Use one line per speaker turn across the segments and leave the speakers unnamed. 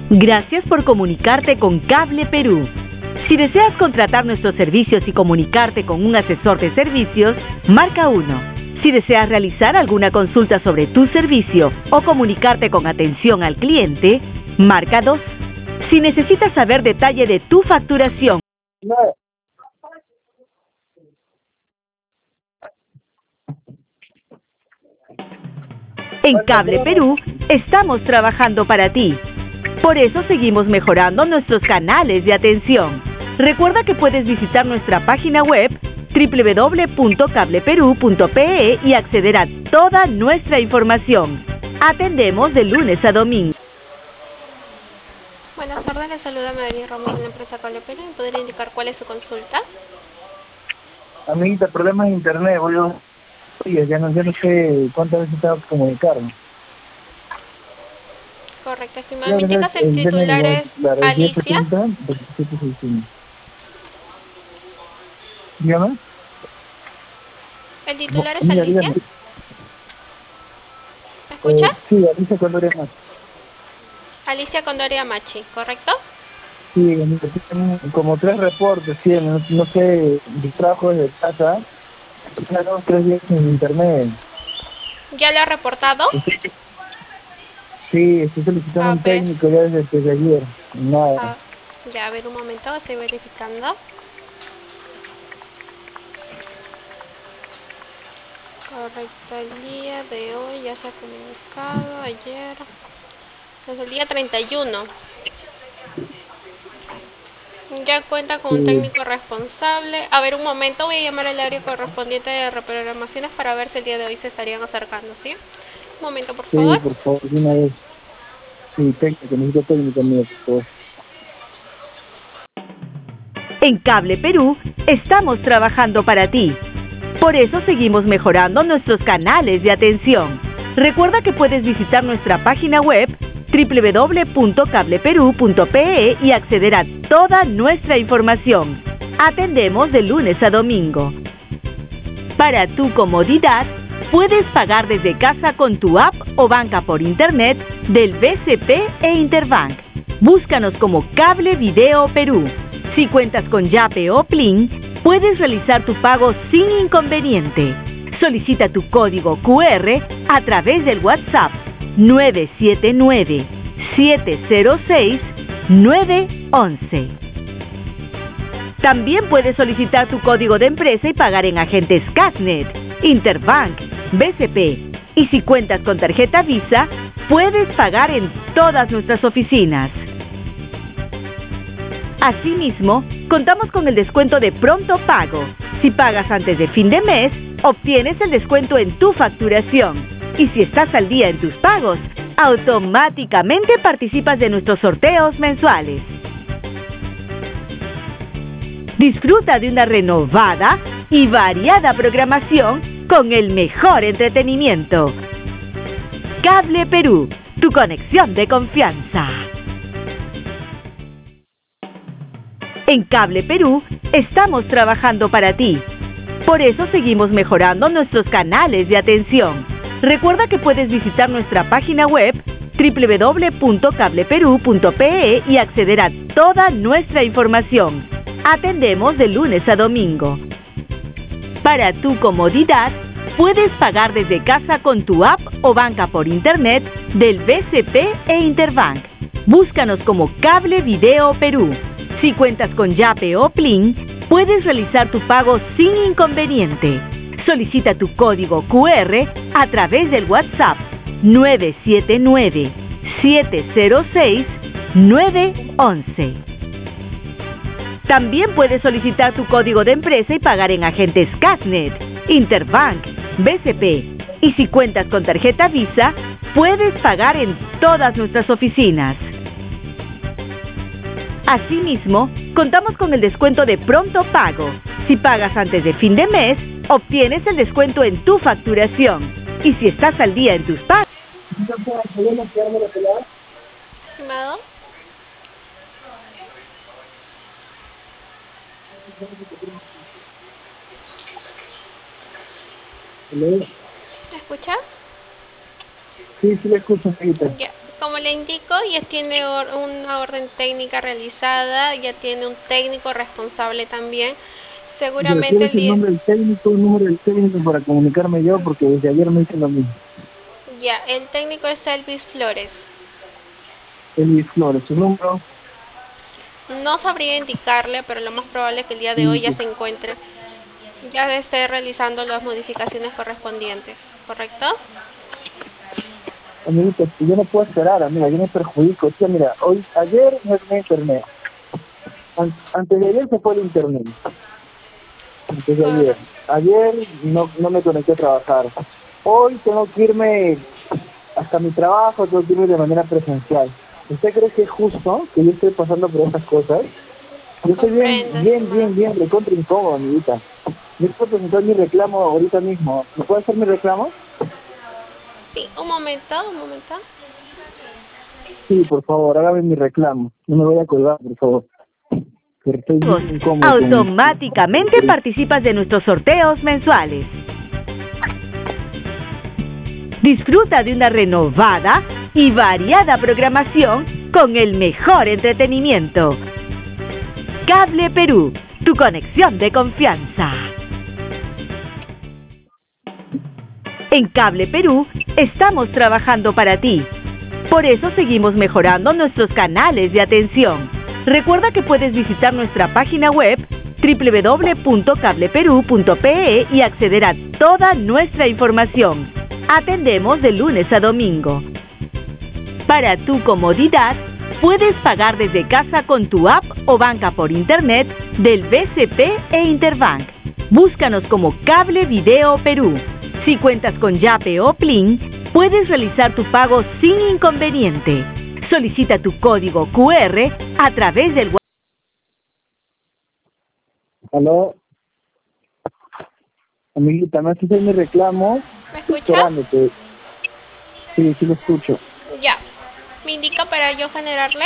Gracias por comunicarte con Cable Perú. Si deseas contratar nuestros servicios y comunicarte con un asesor de servicios, marca 1. Si deseas realizar alguna consulta sobre tu servicio o comunicarte con atención al cliente, marca 2. Si necesitas saber detalle de tu facturación, en Cable Perú estamos trabajando para ti. Por eso seguimos mejorando nuestros canales de atención. Recuerda que puedes visitar nuestra página web www.cableperú.pe y acceder a toda nuestra información. Atendemos de lunes a domingo.
Buenas tardes, le saluda Madeline Ramos de la empresa Cable Perú. ¿Me podría indicar cuál es su consulta?
Amiguita, problemas de internet, boludo. Oye, ya no sé cuántas veces tengo que comunicarme.
Correcto, estimado. ¿Me indicas el titular es Alicia?
Dígame.
¿El titular es Alicia?
Dígame.
¿Me escucha?
Sí, Alicia Condoria Machi.
Alicia Condoria Machi, ¿correcto?
Sí, tengo como 3 reportes, sí, no sé, mi trabajo desde casa. Ya 2 o 3 días en internet.
¿Ya lo ha reportado?
Sí, estoy solicitando un técnico ya desde ayer. Nada.
Ya, a ver un momento, estoy verificando. Correcto, el día de hoy ya se ha comunicado, ayer. Desde el día 31. Ya cuenta con un técnico responsable. A ver, un momento, voy a llamar al área correspondiente de reprogramaciones para ver si el día de hoy se estarían acercando, ¿sí? Un momento, por favor.
Sí, por favor, de una vez. Sí, técnico, necesito técnico mío, por favor.
En Cable Perú estamos trabajando para ti. Por eso seguimos mejorando nuestros canales de atención. Recuerda que puedes visitar nuestra página web www.cableperú.pe y acceder a toda nuestra información. Atendemos de lunes a domingo. Para tu comodidad, puedes pagar desde casa con tu app o banca por internet del BCP e Interbank. Búscanos como Cable Video Perú. Si cuentas con Yape o Plin, puedes realizar tu pago sin inconveniente. Solicita tu código QR a través del WhatsApp 979-706-911. También puedes solicitar tu código de empresa y pagar en agentes Casnet, Interbank, BCP. Y si cuentas con tarjeta Visa, puedes pagar en todas nuestras oficinas. Asimismo, contamos con el descuento de pronto pago. Si pagas antes de fin de mes, obtienes el descuento en tu facturación. Y si estás al día en tus pagos, automáticamente participas de nuestros sorteos mensuales. Disfruta de una renovada y variada programación con el mejor entretenimiento. Cable Perú, tu conexión de confianza. En Cable Perú estamos trabajando para ti. Por eso seguimos mejorando nuestros canales de atención. Recuerda que puedes visitar nuestra página web www.cableperú.pe y acceder a toda nuestra información. Atendemos de lunes a domingo. Para tu comodidad, puedes pagar desde casa con tu app o banca por internet del BCP e Interbank. Búscanos como Cable Video Perú. Si cuentas con Yape o Plin, puedes realizar tu pago sin inconveniente. Solicita tu código QR a través del WhatsApp 979-706-911. También puedes solicitar tu código de empresa y pagar en agentes Casnet, Interbank, BCP. Y si cuentas con tarjeta Visa, puedes pagar en todas nuestras oficinas. Asimismo, contamos con el descuento de pronto pago. Si pagas antes de fin de mes, obtienes el descuento en tu facturación. Y si estás al día en tus pagos...
Estimado.
¿Me
¿Me escucha?
Sí, le escucho, amiguita.
Ya. Como le indico, ya tiene una orden técnica realizada, ya tiene un técnico responsable también. Seguramente
¿Quieres el nombre del técnico, el número del técnico para comunicarme yo? Porque desde ayer me dicen lo mismo.
Ya, el técnico es Elvis Flores.
Elvis Flores, su número.
No sabría indicarle, pero lo más probable es que el día de hoy ya se encuentre, ya esté realizando las modificaciones correspondientes, ¿correcto?
Amiguita, yo no puedo esperar, amiga, yo me perjudico. O sea, mira, ayer no tenía internet. Antes de ayer se fue el internet. Antes de ayer. Ayer no me conecté a trabajar. Hoy tengo que irme hasta mi trabajo, tengo que irme de manera presencial. ¿Usted cree que es justo que yo esté pasando por estas cosas? Yo estoy bien, recontra incómodo, amiguita. Yo puedo presentar mi reclamo ahorita mismo. ¿Me puede hacer mi reclamo?
Sí, un momento.
Sí, por favor, hágame mi reclamo. No me voy a colgar, por favor. Pero estoy bien incómodo.
Automáticamente participas de nuestros sorteos mensuales. Disfruta de una renovada y variada programación con el mejor entretenimiento. Cable Perú, tu conexión de confianza. En Cable Perú estamos trabajando para ti. Por eso seguimos mejorando nuestros canales de atención. Recuerda que puedes visitar nuestra página web www.cableperú.pe y acceder a toda nuestra información. Atendemos de lunes a domingo. Para tu comodidad, puedes pagar desde casa con tu app o banca por internet del BCP e Interbank. Búscanos como Cable Video Perú. Si cuentas con Yape o Plin, puedes realizar tu pago sin inconveniente. Solicita tu código QR a través del WhatsApp.
¿Aló? Amiguita, ¿me haces mi reclamo?
¿Me escucha?
Esperándote. Sí, lo escucho.
Ya. ¿Me indica para yo generarle?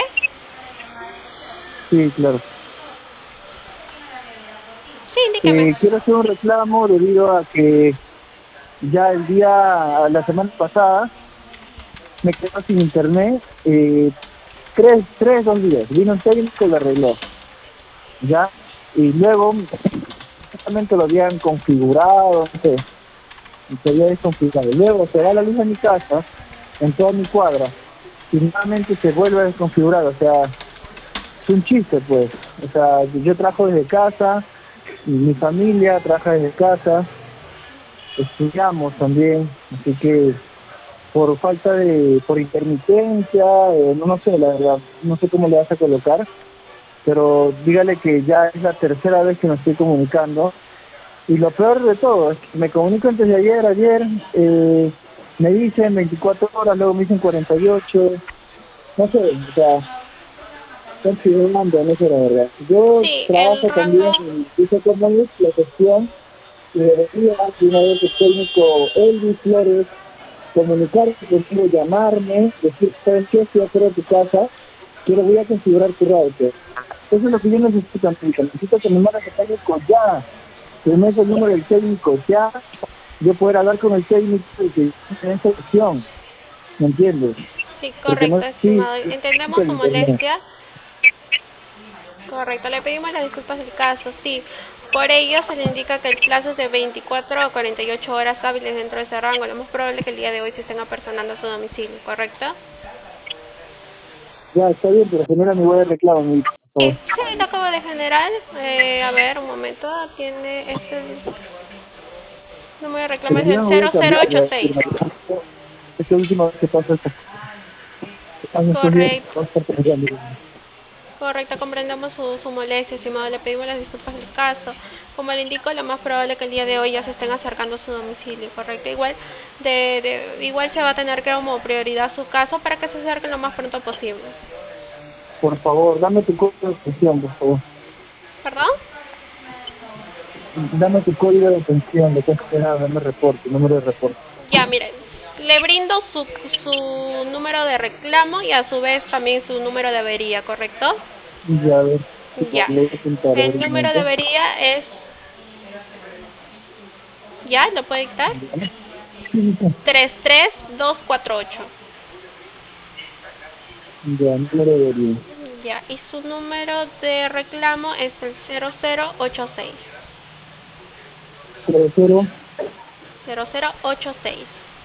Sí, claro.
Sí, indíqueme.
Quiero hacer un reclamo debido a que ya la semana pasada, me quedé sin internet, 2 días. Vino un técnico y lo arregló. ¿Ya? Y luego, justamente lo habían configurado, no sé, y se había desconfigurado. Luego se va la luz a mi casa, en toda mi cuadra, y nuevamente se vuelve a desconfigurar. O sea, es un chiste, pues. O sea, yo trabajo desde casa, y mi familia trabaja desde casa, estudiamos también, así que por intermitencia, no sé, la verdad, no sé cómo le vas a colocar, pero dígale que ya es la tercera vez que me estoy comunicando, y lo peor de todo es que me comunico antes de ayer, me dicen 24 horas, luego me dicen 48, no sé, o sea, estoy figurando, no sé la verdad. Yo
Sí,
trabajo también, dice cómo es la gestión, y debería, de una vez el técnico Elvis Flores, comunicarse contigo, llamarme, decir, ¿sabes qué? Estoy afuera de tu casa, voy a configurar tu router. Eso es lo que yo necesito, amiga. Necesito que me mandes el técnico ya, que me des el número del técnico ya, yo poder hablar con el técnico y que en esta opción, ¿me entiendes?
Sí,
Porque no
correcto,
es
estimado. Entendemos
el
su
internet.
molestia. Correcto, le pedimos las disculpas del caso, sí. Por ello se le indica que el plazo es de 24 o 48 horas hábiles dentro de ese rango. Lo más probable es que el día de hoy se estén apersonando a su domicilio, ¿correcto?
Ya, está bien, pero genera mi web de reclamo, mi por
Sí,
favor.
sí, lo acabo de generar. A ver, un momento. Tiene número de reclamo es
Pero yo
el
no voy a cambiar la
0086.
firma. Esta última vez que pasa esto. Estos días
Correcto.
va a estar cambiando.
Correcto, comprendemos su molestia, estimado. Le pedimos las disculpas del caso. Como le indico, lo más probable es que el día de hoy ya se estén acercando a su domicilio, ¿correcto? Igual igual se va a tener que como prioridad su caso para que se acerquen lo más pronto posible.
Por favor, dame tu código de atención, por favor.
¿Perdón?
Dame tu código de atención, de qué esperar, dame reporte, número de reporte.
Ya, mire, le brindo su número de reclamo y a su vez también su número de avería, ¿correcto?
Y a ver,
Ya.
le voy a apuntar, a ver
El
un
número de
momento.
avería es... ¿Ya? ¿Lo puede dictar?
Sí, sí, sí.
33248.
Ya, número de delivery.
Ya, y su número de reclamo es el 0086.
00.
0086.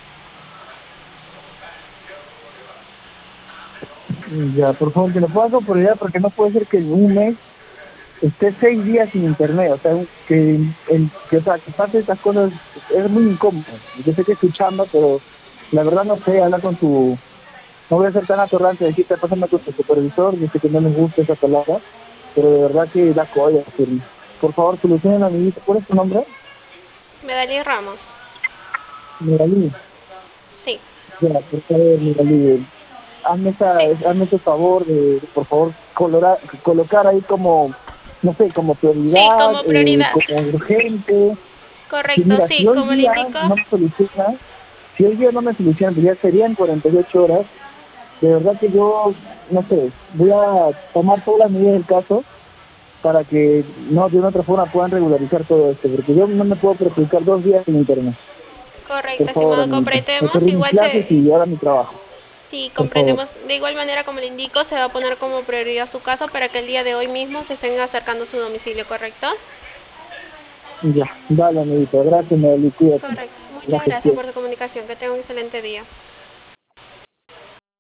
Ya, por favor, que lo puedas por porque no puede ser que en un mes esté 6 días sin internet. O sea, o sea, que pase estas cosas es muy incómodo. Yo sé que es tu chamba, pero la verdad no sé, hablar con tu... No voy a ser tan atorrante de decirte, pásame con tu supervisor, yo sé que no me gusta esa palabra, pero de verdad que da colla. Por favor, solucionen a mi vida. ¿Cuál es tu nombre?
Medalí Ramos.
Miralí.
Sí,
Ya, por favor, Miralí.
sí,
Hazme ese favor de, por favor, colocar ahí como, no sé, como
sí,
prioridad,
como prioridad.
como urgente. Si
Correcto,
mira, si
sí,
hoy
como le
día
indico.
no me soluciona, si hoy día no me soluciona, pues ya serían 48 horas. De verdad que yo, no sé, voy a tomar todas las medidas del caso para que no de una otra forma puedan regularizar todo esto, porque yo no me puedo perjudicar 2 días sin internet. Por
Correcto,
favor,
estimado,
amiguito. Me
comprendemos.
perdí mis clases y ahora mi trabajo.
Sí,
Por favor.
comprendemos. De igual manera, como le indico, se va a poner como prioridad su caso para que el día de hoy mismo se estén acercando a su domicilio, ¿correcto?
Ya, dale, amiguito. Gracias, Meli. Cuídate.
Correcto. Muchas
Gracias,
gracias
tío.
por su comunicación. Que tenga un excelente día.